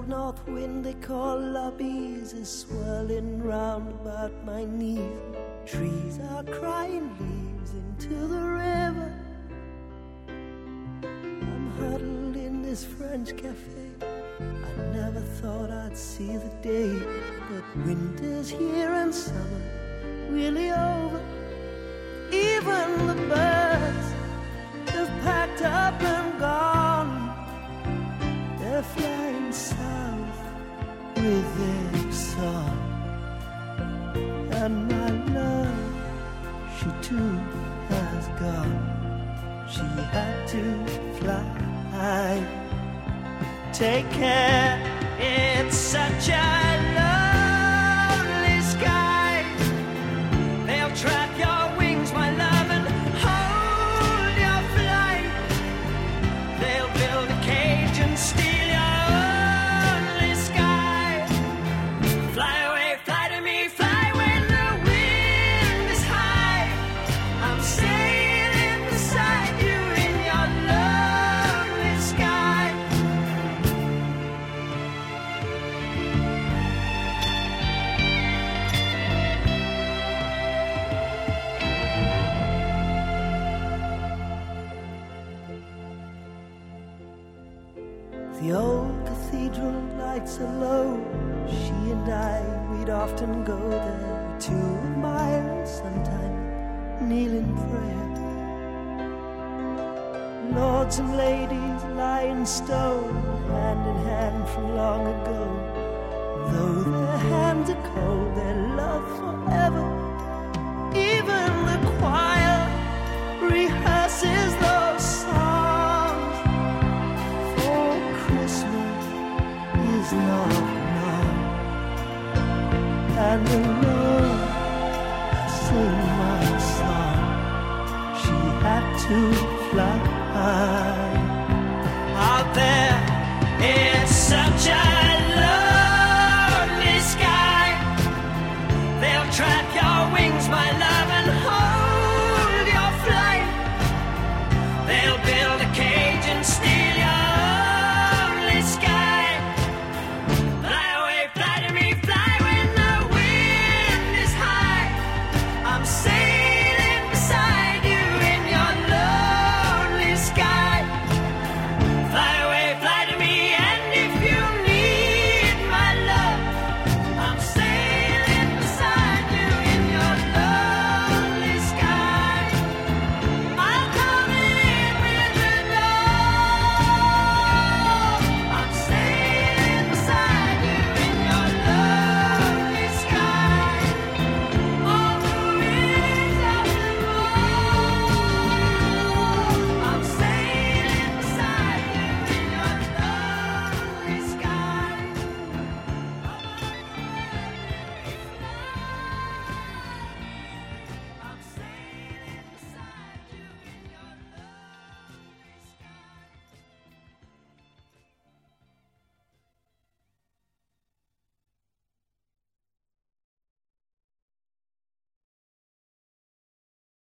north wind they call lobbies is swirling round about my knees. Trees are crying leaves into the river. I'm huddled in this French cafe. I never thought I'd see the day, but winter's here and summer really over. Even the birds have packed up and gone. They're flying south with their song. And my love, she too has gone. She had to fly. Take care, it's such a lonely sky. They'll trap your wings, my love, and hold your flight. They'll build a cage and steal your only sky. Fly away, fly to me, fly when the wind is high. I'm sailing beside you in your lonely sky. The old cathedral lights are low. She and I, we'd often go there to admire and sometimes kneel in prayer. Lords and ladies lie in stone, hand in hand from long ago. Though their hands are cold, their love forever. Even the choir rehearses those songs. For Christmas is not long, and alone I sing my song. She had to fly.